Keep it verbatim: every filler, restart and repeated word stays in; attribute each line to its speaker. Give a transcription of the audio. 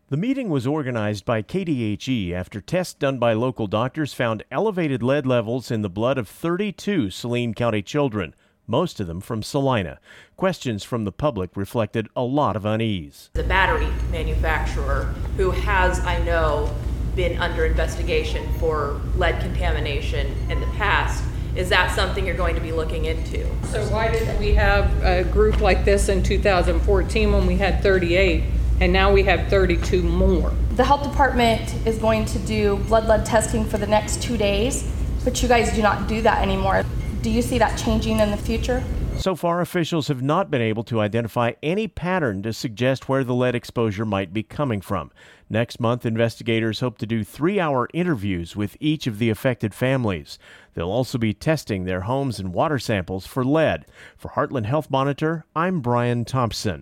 Speaker 1: The meeting was organized by K D H E after tests done by local doctors found elevated lead levels in the blood of thirty-two Saline County children, most of them from Salina. Questions from the public reflected a lot of unease.
Speaker 2: The battery manufacturer, who has, I know, been under investigation for lead contamination in the past, is that something you're going to be looking into?
Speaker 3: So why didn't we have a group like this in two thousand fourteen when we had thirty-eight? And now we have thirty-two more.
Speaker 4: The health department is going to do blood lead testing for the next two days, but you guys do not do that anymore. Do you see that changing in the future?
Speaker 1: So far, officials have not been able to identify any pattern to suggest where the lead exposure might be coming from. Next month, investigators hope to do three-hour interviews with each of the affected families. They'll also be testing their homes and water samples for lead. For Heartland Health Monitor, I'm Brian Thompson.